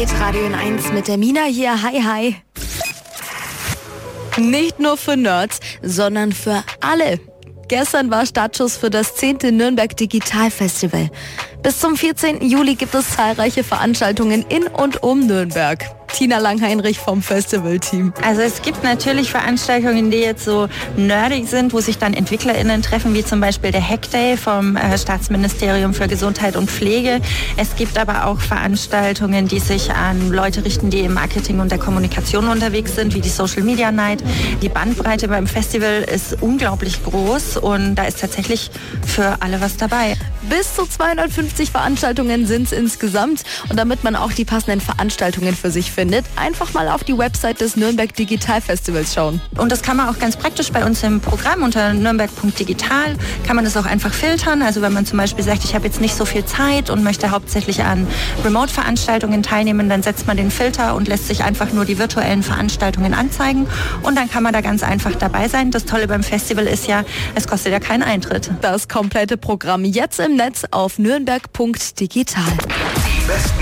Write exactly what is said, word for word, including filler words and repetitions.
Hitradio in eins mit der Mina hier. Hi, hi. Nicht nur für Nerds, sondern für alle. Gestern war Startschuss für das zehnte Nürnberg Digital Festival. Bis zum vierzehnten Juli gibt es zahlreiche Veranstaltungen in und um Nürnberg. Tina Langheinrich vom Festivalteam. Also es gibt natürlich Veranstaltungen, die jetzt so nerdig sind, wo sich dann EntwicklerInnen treffen, wie zum Beispiel der Hackday vom äh, Staatsministerium für Gesundheit und Pflege. Es gibt aber auch Veranstaltungen, die sich an Leute richten, die im Marketing und der Kommunikation unterwegs sind, wie die Social Media Night. Die Bandbreite beim Festival ist unglaublich groß und da ist tatsächlich für alle was dabei. Bis zu zweihundertfünfzig Veranstaltungen sind es insgesamt. Und damit man auch die passenden Veranstaltungen für sich findet, einfach mal auf die Website des Nürnberg Digital Festivals schauen. Und das kann man auch ganz praktisch bei uns im Programm unter nürnberg punkt digital kann man das auch einfach filtern. Also wenn man zum Beispiel sagt, ich habe jetzt nicht so viel Zeit und möchte hauptsächlich an Remote-Veranstaltungen teilnehmen, dann setzt man den Filter und lässt sich einfach nur die virtuellen Veranstaltungen anzeigen. Und dann kann man da ganz einfach dabei sein. Das Tolle beim Festival ist ja, es kostet ja keinen Eintritt. Das komplette Programm jetzt im Netz auf nürnberg punkt digital.